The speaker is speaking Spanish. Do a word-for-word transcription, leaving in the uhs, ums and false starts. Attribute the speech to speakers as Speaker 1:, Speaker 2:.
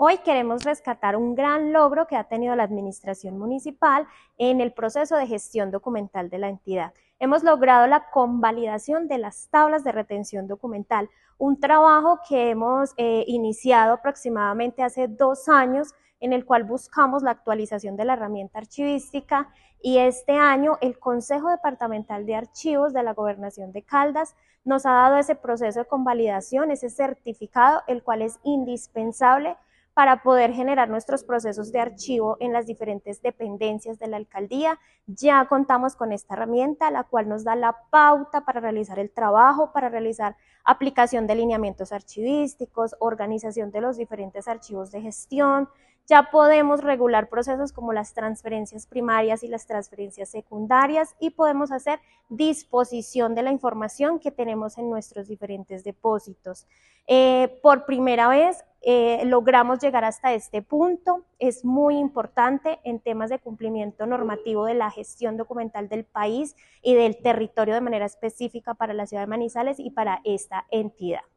Speaker 1: Hoy queremos rescatar un gran logro que ha tenido la administración municipal en el proceso de gestión documental de la entidad. Hemos logrado la convalidación de las tablas de retención documental, un trabajo que hemos eh, iniciado aproximadamente hace dos años, en el cual buscamos la actualización de la herramienta archivística, y este año el Consejo Departamental de Archivos de la Gobernación de Caldas nos ha dado ese proceso de convalidación, ese certificado, el cual es indispensable para poder generar nuestros procesos de archivo en las diferentes dependencias de la alcaldía. Ya contamos con esta herramienta, la cual nos da la pauta para realizar el trabajo, para realizar aplicación de lineamientos archivísticos, organización de los diferentes archivos de gestión. Ya podemos regular procesos como las transferencias primarias y las transferencias secundarias, y podemos hacer disposición de la información que tenemos en nuestros diferentes depósitos. Eh, por primera vez eh, logramos llegar hasta este punto. Es muy importante en temas de cumplimiento normativo de la gestión documental del país y del territorio de manera específica para la ciudad de Manizales y para esta entidad.